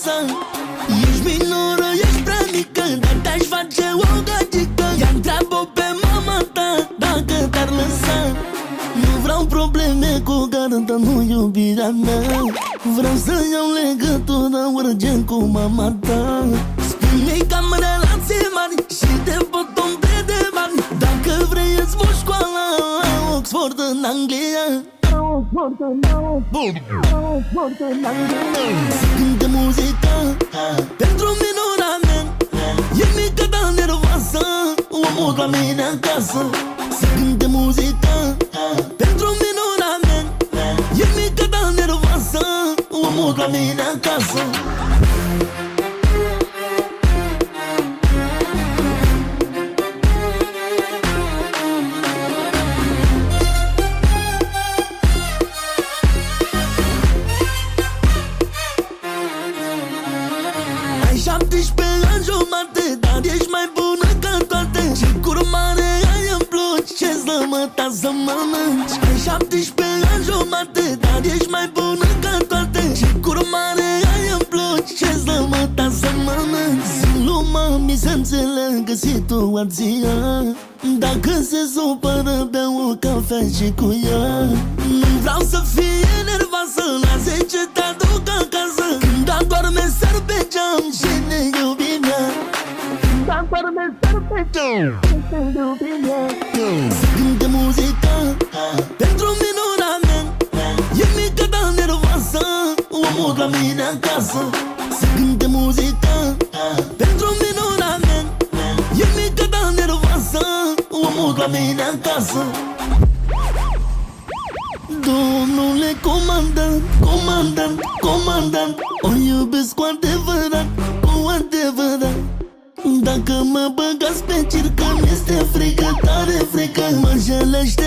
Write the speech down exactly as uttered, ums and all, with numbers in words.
acasă. Ești minoră, ești prea mică, dar te-aș face o gagică. Ia întreabă pe mama ta dacă te-ar lăsa. Nu vreau probleme cu garanta, nu iubirea mea. Vreau să iau legătură urgent cu mama ta. Spune-i că am relații mari și te pot umple de bani. Dacă vrei îți mă școala la Oxford în Anglia. Să cânte muzica pentru minora mea. E mică, dar nervoasă, o mut la mine acasă. Să cânte muzica pentru minora mea. E mică, dar nervoasă, o mut la mine acasă. șaptesprezece ani jumate, dar ești mai bună ca toate. Și curmare ai în plus, ce-ți dă măta să mănânci. Ai șaptesprezece ani jumate, dar ești mai bună ca toate. Și curmare ai în plus, ce-ți dă măta să mănânci. Lui mami să înțeleagă situația. Dacă se supără, beau o cafea și cu ea. Nu vreau să fie nervoasă, la zece te aduc acasă. Când adorme sar pe geam și ne iubim ea. Când adorme sar pe geam și ne iubim ea. Să cânte muzica pentru minora mea. E mică, dar nervoasă, o mut la mine acasă. Să cânte muzica pentru minora mea. E mică, dar nervoasă, o mut la mine acasă. Domnule comandant, comandant, comandant, o iubesc cu adevărat, cu adevărat. Dacă mă băgați pe circ, mi-este frică, tare frică. Mă jălește